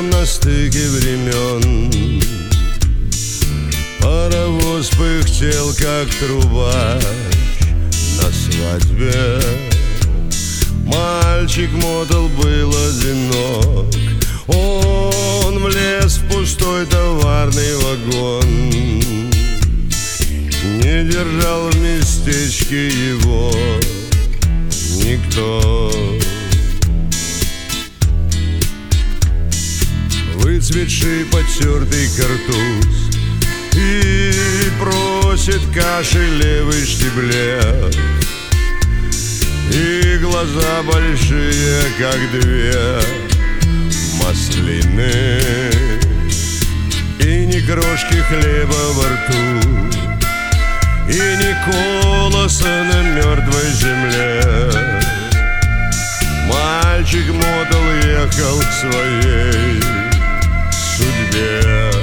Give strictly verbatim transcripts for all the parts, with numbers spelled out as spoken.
там на стыке времен. Паровоз пыхтел, как трубач на свадьбе. Мальчик мотал был одинок. Он влез в пустой товарный вагон. Не держал в местечке его никто. Выцветший потертый картуз и просит каши левый штиблет, и глаза большие, как две маслины, и ни крошки хлеба во рту, и ни колоса на мертвой земле. Мальчик мотал ехал к своей судьбе.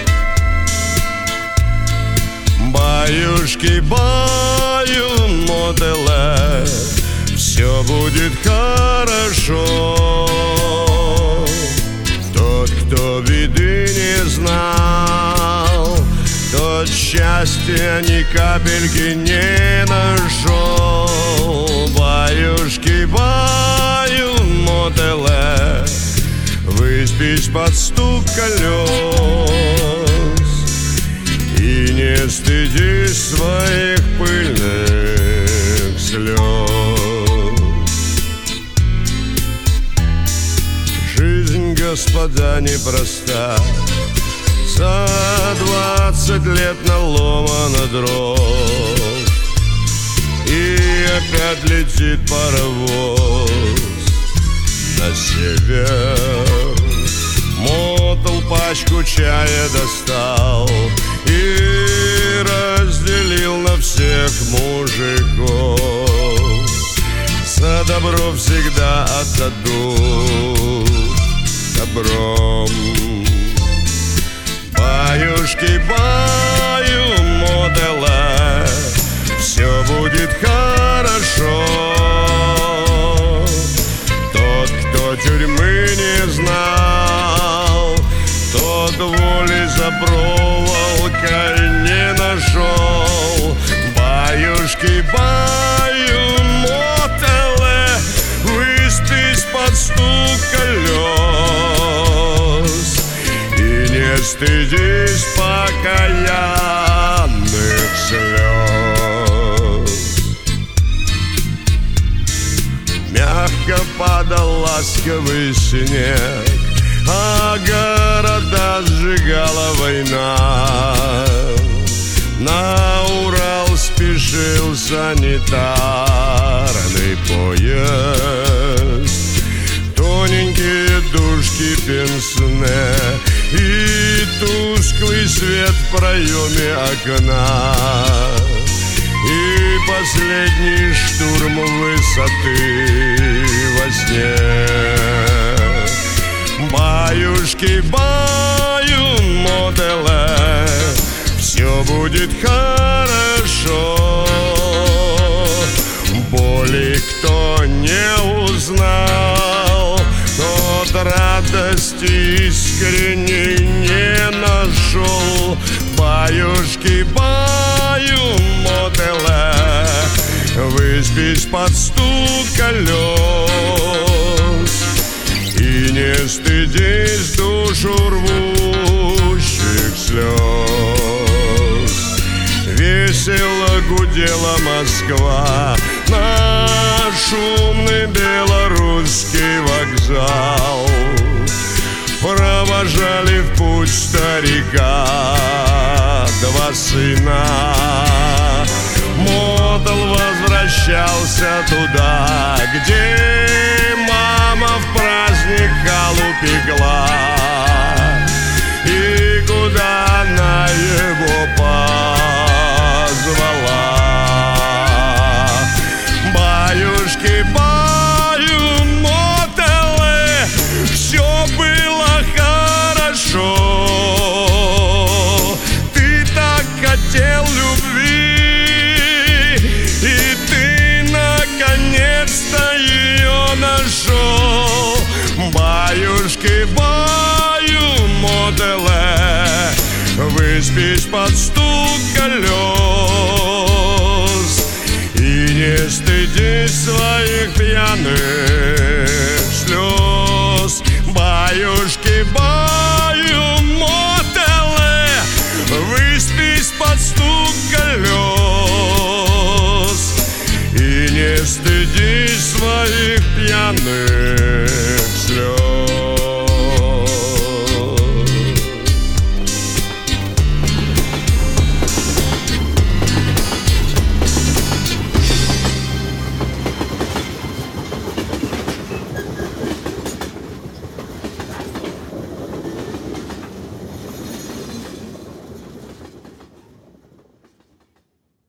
Баюшки, баю, мотеле, все будет хорошо. Тот, кто беды не знал, тот счастья ни капельки не нашел. Баюшки, баю, мотеле, выспись под стук колес и не стыдись своих пыльных слез. Жизнь, господа, непроста. За двадцать лет наломано дров, и опять летит паровоз на север. Мотал пачку чая достал и разделил на всех мужиков. За добро всегда отдадут добром. Баюшки, баю, мотеле, все будет хорошо. Тот, кто тюрьмы не знал, тот воли за проволокой не нашел. Баюшки, баю, мотеле, выспись под стук колес и не стыдись покаянных слез. Мягко падал ласковый снег, а города сжигала война. На Урал спешил санитарный поезд. Тоненькие дужки пенсне и тусклый свет в проеме окна, и последний штурм высоты во сне. Баюшки, баю, мотеле, все будет хорошо. Боли кто не узнал, тот радости искренней не нашел. Баюшки, баю, мотеле, выспись под стук колес и не стыдись душу рвущих слез. Весело гудела Москва на шумный белорусский вокзал. Провожали в путь старика два сына. Мотал возвращался туда, где мама в праздник халу пекла, и куда она его позвала. Баюшки, баю, мотеле, все было хорошо. Ты так хотел любви, и ты наконец-то ее нашел. Баюшки, баю, выспись под стук колес и не стыдись своих пьяных слез. Баюшки, баю, мотеле, выспись под стук колес и не стыдись своих пьяных